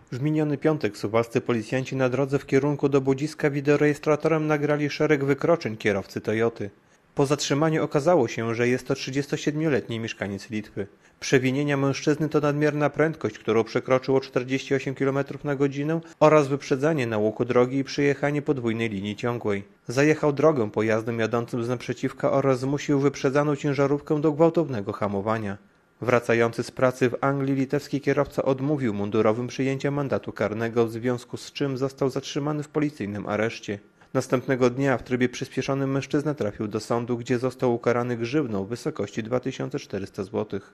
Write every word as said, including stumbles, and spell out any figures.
W miniony piątek suwalscy policjanci na drodze w kierunku do Budziska wideorejestratorem nagrali szereg wykroczeń kierowcy Toyoty. Po zatrzymaniu okazało się, że jest to trzydziestosiedmioletni mieszkaniec Litwy. Przewinienia mężczyzny to nadmierna prędkość, którą przekroczył o czterdzieści osiem kilometrów na godzinę oraz wyprzedzanie na łuku drogi i przyjechanie podwójnej linii ciągłej. Zajechał drogę pojazdem jadącym z naprzeciwka oraz zmusił wyprzedzaną ciężarówkę do gwałtownego hamowania. Wracający z pracy w Anglii litewski kierowca odmówił mundurowym przyjęcia mandatu karnego, w związku z czym został zatrzymany w policyjnym areszcie. Następnego dnia w trybie przyspieszonym mężczyzna trafił do sądu, gdzie został ukarany grzywną w wysokości dwa tysiące czterysta złotych.